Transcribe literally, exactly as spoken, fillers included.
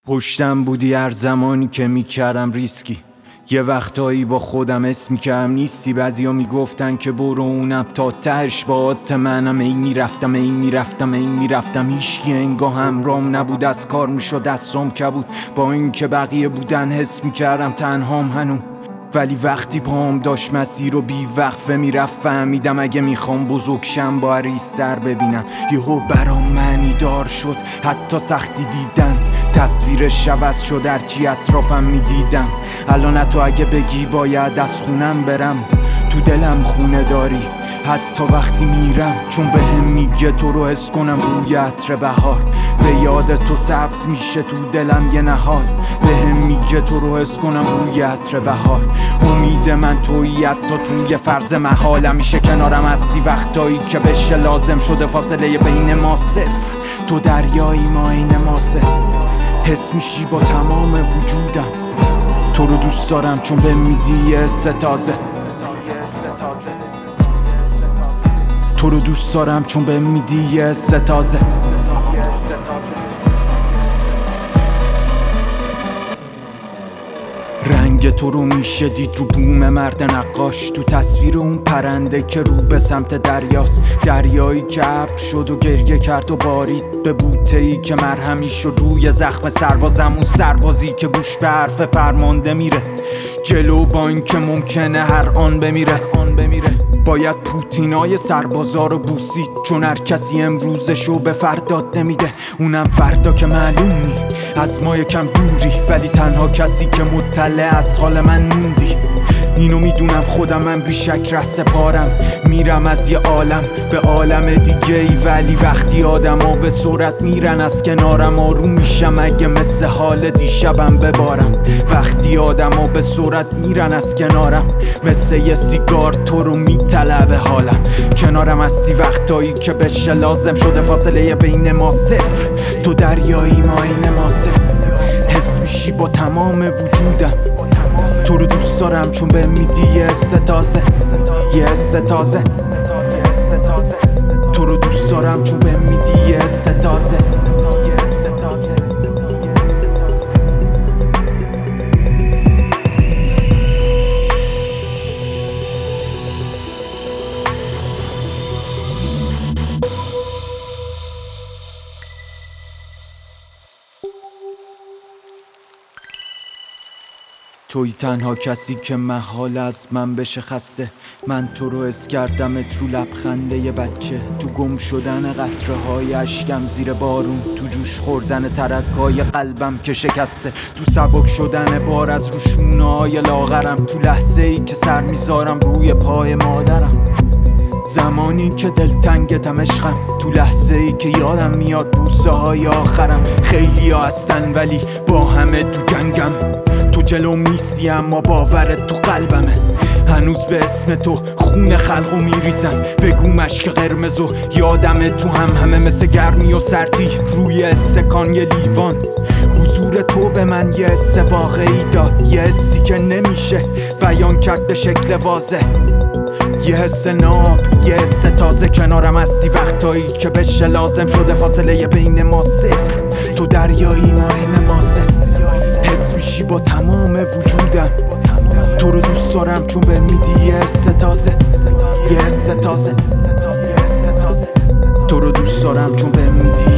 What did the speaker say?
پشتم بودی هر زمانی که میکردم ریسکی. یه وقتایی با خودم اسم میکردم نیستی. بعضیا میگفتن که برو اونم تا تهش با عادت منم. این میرفتم این میرفتم این میرفتم هیچکی انگاه همرام نبود. از کار میشد دستام کبود. با اینکه بقیه بودن حس میکردم تنهام هنوز. ولی وقتی پام داشت مسیر رو بی وقفه میرفت فهمیدم اگه میخوام بزرگشم با ریستر ببینم. یهو برام معنی دار شد حتی سختی دیدن. تصویرش عوض شد هرچی اطرافم میدیدم. الان تو اگه بگی باید از خونم برم تو دلم خونه داری حتی وقتی میرم. چون به هم میگه تو رو حس کنم بوی عطر بهار. به یاد تو سبز میشه تو دلم یه نهال. به هم میگه تو رو حس کنم بوی عطر بهار. امید من تویی حتی توی فرض محال. همیشه کنارم هستی وقتایی که بشه لازم شده. فاصله بین ما صفر تو دریایی ما این ماسه. حس میشی با تمام وجودم. تو رو دوست دارم چون به میدی یه حس تازه. تو رو دوست دارم چون به میدی یه حس تازه. رنگ تو رو میشه دید رو بوم مرد نقاش. تو تصویر اون پرنده که رو به سمت دریاست. دریایی که ابر شد و گریه کرد و بارید به بوته‌ای که مرهمی شد روی زخم سربازم. اون سربازی که گوش به حرف فرمانده میره جلو با این که ممکنه هر آن بمیره. باید پوتینای سربازا رو بوسید چون هر کسی امروزشو به فرداد نمیده. اونم فردا که معلوم نی از ما یکم دوری. ولی تنها کسی که مطلع از حال من موندی. اینو میدونم خودم من بیشک ره سپارم. میرم از یه عالم به عالم دیگه ای. ولی وقتی آدم ها به سرعت میرن از کنارم آروم میشم اگه مثل حال دیشبم ببارم. وقتی آدم ها به سرعت میرن از کنارم مثل یه سیگار تو رو میطلبه حالم. کنارم هستی وقتایی که بشه لازم شده. فاصله بین ما صفر تو دریایی ما این ماسه. حس میشی با تمام وجودم. تو رو دوست دارم چون به میدی یه حس تازه. یه حس تازه. تو رو دوست دارم چون به میدی یه حس تازه. توی تنها کسی که محال از من بشه خسته. من تو رو حس کردمت رو لبخنده یه بچه. تو گم شدن قطره های اشکم زیر بارون. تو جوش خوردن ترکای قلبم که شکسته. تو سبک شدن بار از رو شونه های لاغرم. تو لحظه ای که سر میذارم روی پای مادرم. زمانی که دلتنگتم عشقم. تو لحظه ای که یادم میاد بوسه های آخرم. خیلی ها هستن ولی با همه تو جنگم. تو جلوم نیستی اما باورت تو قلبمه. هنوز به اسم تو خون خلقو میریزن. بگو مشک قرمزو یادم تو هم همه مثل گرمی و سردی روی استکان یه لیوان. حضور تو به من یه حس واقعی داد. یه حسی که نمیشه بیان کرد به شکل واضح. یه حس ناب یه حس تازه. کنارم هستی وقتایی که بشه لازم شده. فاصله بین ما صفر تو دریایی ما این ماسه. حس میشی با تمام وجودم. تو رو دوست دارم چون به میدی یه حس تازه. یه حس تازه. تو رو دوست دارم چون به میدی